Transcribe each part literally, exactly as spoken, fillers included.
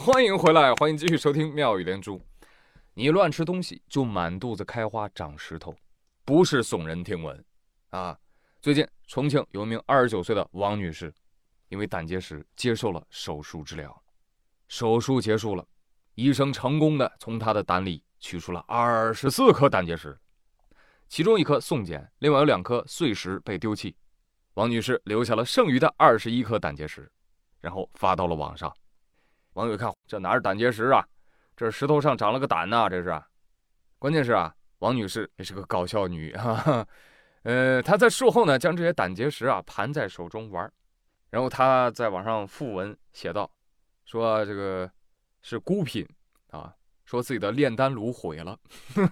欢迎回来，欢迎继续收听妙语连珠。你乱吃东西就满肚子开花长石头，不是耸人听闻啊！最近重庆有一名二十九岁的王女士，因为胆结石接受了手术治疗。手术结束了，医生成功的从她的胆里取出了二十四颗胆结石，其中一颗送检，另外有两颗碎石被丢弃。王女士留下了剩余的二十一颗胆结石，然后发到了网上。网友看，这哪是胆结石啊，这石头上长了个胆呐、啊，这是。关键是啊，王女士也是个搞笑女啊，呃，她在术后呢，将这些胆结石啊盘在手中玩，然后她在网上附文写道，说这个是孤品啊，说自己的炼丹炉毁了。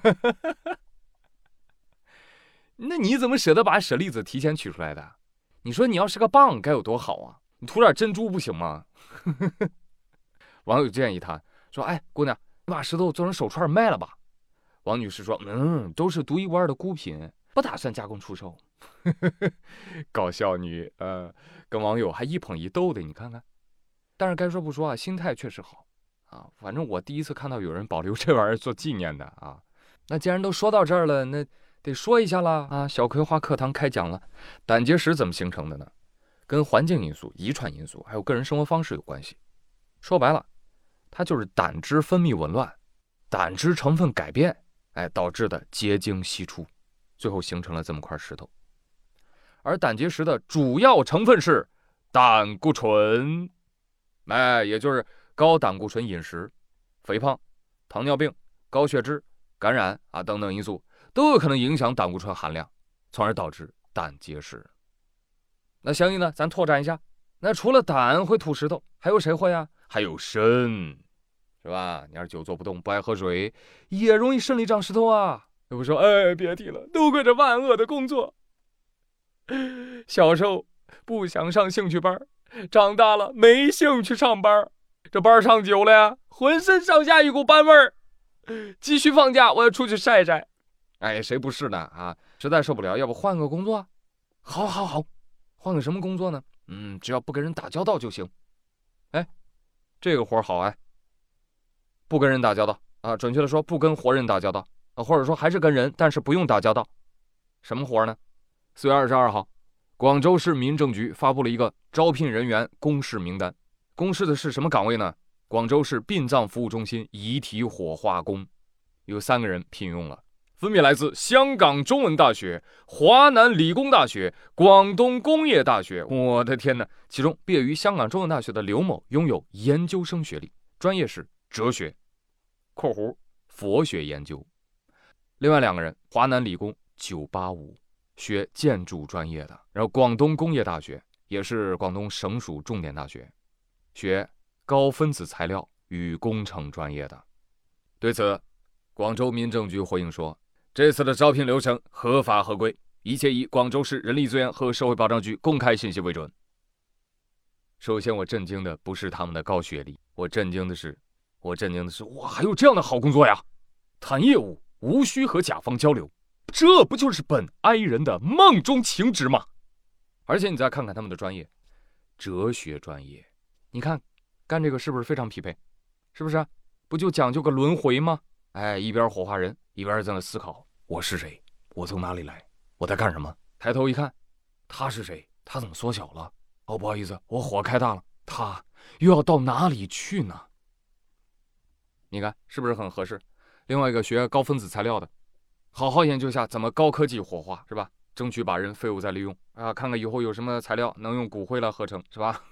那你怎么舍得把舍利子提前取出来的？你说你要是个蚌该有多好啊，你涂点珍珠不行吗？网友建议她说，哎，姑娘，你把石头做成手串卖了吧。王女士说，嗯，都是独一无二的孤品，不打算加工出售。搞笑女，呃，跟网友还一捧一逗的，你看看。但是该说不说啊，心态确实好啊。反正我第一次看到有人保留这玩意儿做纪念的啊。那既然都说到这儿了，那得说一下啦啊！小葵花课堂开讲了。胆结石怎么形成的呢？跟环境因素、遗传因素还有个人生活方式有关系。说白了，它就是胆汁分泌紊乱，胆汁成分改变，哎，导致的结晶析出，最后形成了这么块石头。而胆结石的主要成分是胆固醇，哎，也就是高胆固醇饮食、肥胖、糖尿病、高血脂、感染啊等等因素都有可能影响胆固醇含量，从而导致胆结石。那相应的，咱拓展一下，那除了胆会吐石头，还有谁会啊？还有肾，是吧？你要是久坐不动，不爱喝水，也容易肾里长石头啊。有不说，哎，别提了，都怪这万恶的工作。小时候不想上兴趣班，长大了没兴趣上班，这班上久了呀，浑身上下一股班味儿。继续放假，我要出去晒晒。哎，谁不是呢？啊，实在受不了，要不换个工作？好，好，好，换个什么工作呢？嗯，只要不跟人打交道就行。哎。这个活好哎，不跟人打交道啊，准确的说，不跟活人打交道啊，或者说还是跟人，但是不用打交道。什么活呢？四月二十二号，广州市民政局发布了一个招聘人员公示名单，公示的是什么岗位呢？广州市殡葬服务中心遗体火化工，有三个人聘用了，分别来自香港中文大学、华南理工大学、广东工业大学。我的天哪！其中毕业于香港中文大学的刘某拥有研究生学历，专业是哲学（括弧佛学研究）。另外两个人，华南理工九八五学建筑专业的，然后广东工业大学也是广东省属重点大学，学高分子材料与工程专业的。对此，广州民政局回应说，这次的招聘流程合法合规，一切以广州市人力资源和社会保障局公开信息为准。首先我震惊的不是他们的高学历，我震惊的是我震惊的是哇，还有这样的好工作呀！谈业务无需和甲方交流，这不就是本哀人的梦中情植吗？而且你再看看他们的专业，哲学专业，你看干这个是不是非常匹配？是不是？不就讲究个轮回吗？哎，一边火化人，一边在那思考，我是谁？我从哪里来？我在干什么？抬头一看，他是谁？他怎么缩小了？哦，不好意思，我火开大了，他又要到哪里去呢？你看是不是很合适？另外一个学高分子材料的，好好研究一下怎么高科技火化，是吧？争取把人废物再利用啊，看看以后有什么材料能用骨灰来合成，是吧？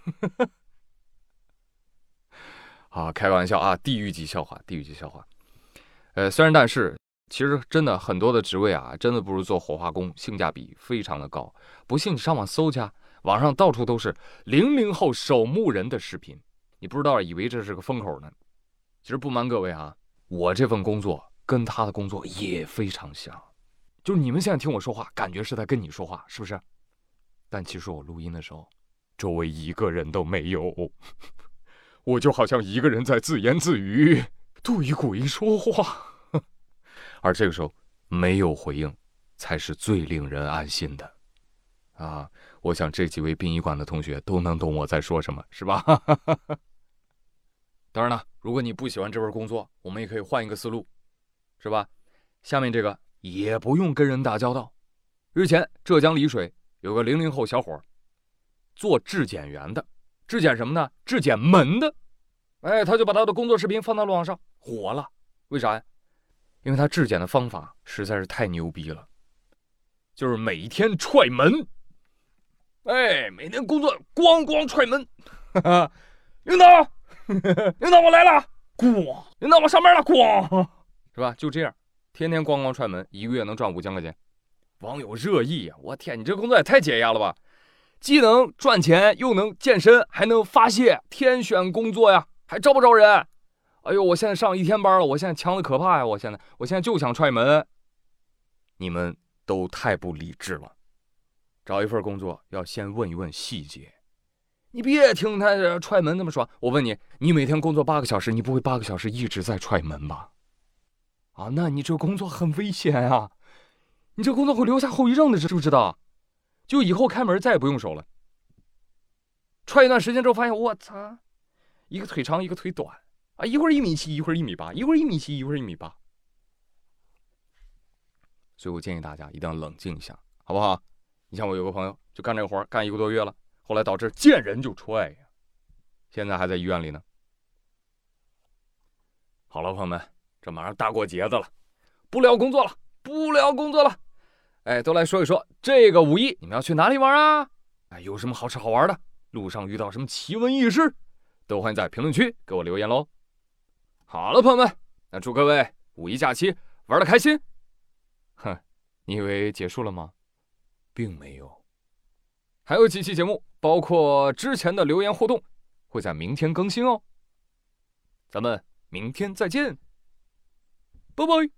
啊，开个玩笑啊，地狱级笑话，地狱级笑话。呃，虽然但是，其实真的很多的职位啊，真的不如做火化工，性价比非常的高。不信你上网搜去，网上到处都是零零后守墓人的视频，你不知道以为这是个风口呢。其实不瞒各位啊，我这份工作跟他的工作也非常像，就是你们现在听我说话，感觉是在跟你说话，是不是？但其实我录音的时候，周围一个人都没有，我就好像一个人在自言自语，对鬼说话。而这个时候没有回应，才是最令人安心的啊！我想这几位殡仪馆的同学都能懂我在说什么，是吧？ 当然了，如果你不喜欢这份工作，我们也可以换一个思路，是吧？下面这个也不用跟人打交道。日前，浙江丽水有个零零后小伙，做质检员的，质检什么呢？质检门的。哎，他就把他的工作视频放到了网上，火了。为啥呀？因为他质检的方法实在是太牛逼了，就是每天踹门。哎，每天工作咣咣踹门，哈哈，领导，领导我来了，咣，领导我上班了，咣，是吧？就这样，天天咣咣踹门，一个月能赚五千块钱。网友热议呀，我天，你这工作也太解压了吧！既能赚钱，又能健身，还能发泄，天选工作呀，还招不招人？哎呦，我现在上一天班了，我现在强的可怕呀！我现在，我现在就想踹门。你们都太不理智了。找一份工作要先问一问细节，你别听他踹门那么爽。我问你，你每天工作八个小时，你不会八个小时一直在踹门吧？啊，那你这工作很危险啊！你这工作会留下后遗症的，知不知道？就以后开门再也不用手了。踹一段时间之后，发现我操，一个腿长，一个腿短啊，一会儿一米七，一会儿一米八，一会儿一米七，一会儿一米八。所以我建议大家一定要冷静一下，好不好？你像我有个朋友，就干这个活干一个多月了，后来导致见人就踹呀，现在还在医院里呢。好了，朋友们，这马上大过节的了，不聊工作了，不聊工作了。哎，都来说一说这个五一你们要去哪里玩啊？哎，有什么好吃好玩的？路上遇到什么奇闻异事，都欢迎在评论区给我留言喽。好了，朋友们，那祝各位五一假期玩得开心。哼，你以为结束了吗？并没有，还有几期节目，包括之前的留言互动，会在明天更新哦。咱们明天再见，拜拜。